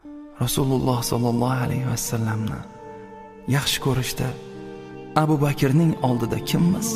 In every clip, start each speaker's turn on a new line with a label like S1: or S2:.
S1: Rasululloh sallallohu alayhi vasallamni yaxshi ko'rishda Abu Bakrning oldida kimmiz?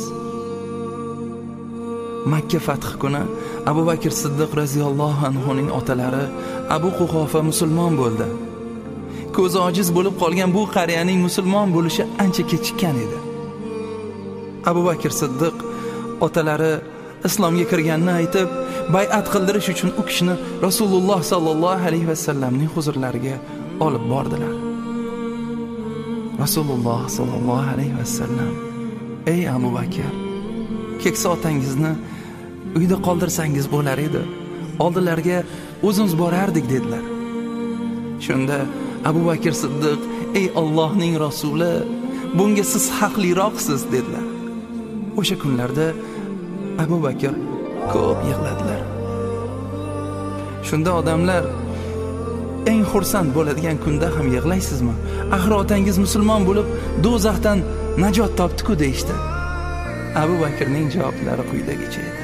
S1: Makka fath kuni Abu Bakr Siddiq radhiyallohu anhuning otalari Abu Quhofa musulmon bo'ldi. Ko'zi ojiz bo'lib qolgan bu qariyaning musulmon bo'lishi ancha kechikkan edi. Abu Bakr Siddiq otalari islomga kirganini aytib, bay'at qildirish uchun u kishini Rasululloh sallallohu alayhi vasallamning huzurlariga olib bordilar. Rasululloh sallallohu alayhi vasallam: "Ey Abu Bakr, keksa otangizni uyda qoldirsangiz bo'lar edi. Oldilariga o'zimiz borardik" dedilar. Shunda Abu Bakr Siddiq: "Ey Allohning rasuli, bunga siz haqliroqsiz" dedilar. O'sha kunlarda Abu Bakr ko'p yig'ladilar. Shunda odamlar: "Eng xursand bo'ladigan kunda ham yig'laysizmi? Axir otangiz musulmon bo'lib do'zaxdan najot topdi-ku" deydi. Abu Bakrning javoblari quyidagicha edi.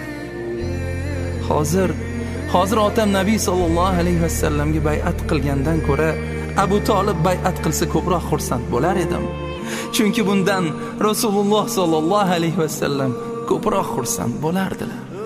S1: Hozir otam Nabiy sallallohu alayhi vasallamga bay'at qilgandan ko'ra Abu Talib bay'at qilsa ko'proq xursand bo'lar edim. Chunki bundan Rasululloh sallallohu alayhi vasallam ko'proq xursand bo'lardilar.